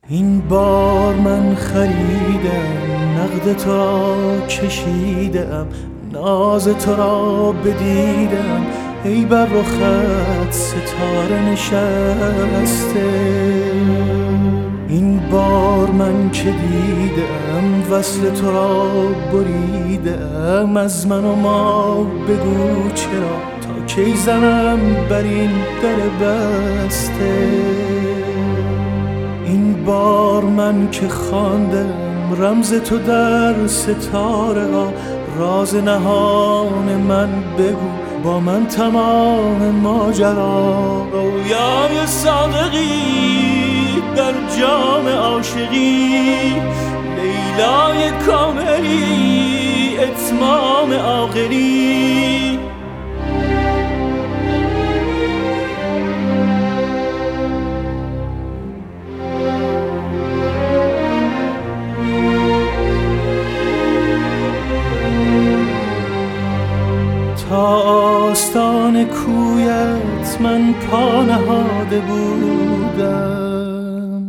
این بار من خریدم، نقد تو را کشیدم، ناز تو را بدیدم، ای بر رخت ستاره نشسته. این بار من که دیدم وصل تو را بریدم، از من و ما بگو چرا تا کی زنم بر این در بسته. این بار من که خواندم رمز تو در ستاره ها، راز نهان من بگو با من تمام ماجرا. رویای صادقی در جام عاشقی، لیلای کاملی اتمام عاقلی. تا آستان کویت من پا نهاده بودم،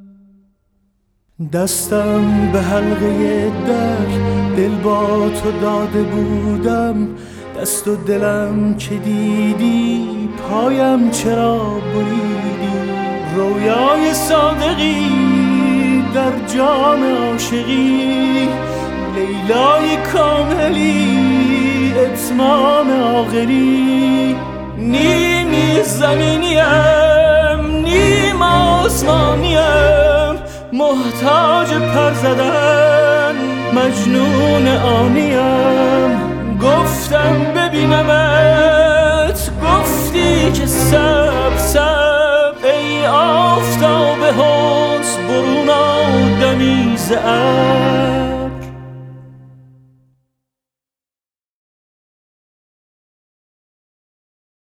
دستم به حلقه در دل با تو داده بودم. دست و دلم که دیدی پایم چرا بریدی. رویای صادقی در جام عاشقی، لیلای کاملی اتمام عاقلی. نیم زمینیم نیم آسمانیم، محتاج پر زدن مجنون آنیم. گفتم ببینمت گفتی که سب سب، ای آفتاب حسن برون آدمی ز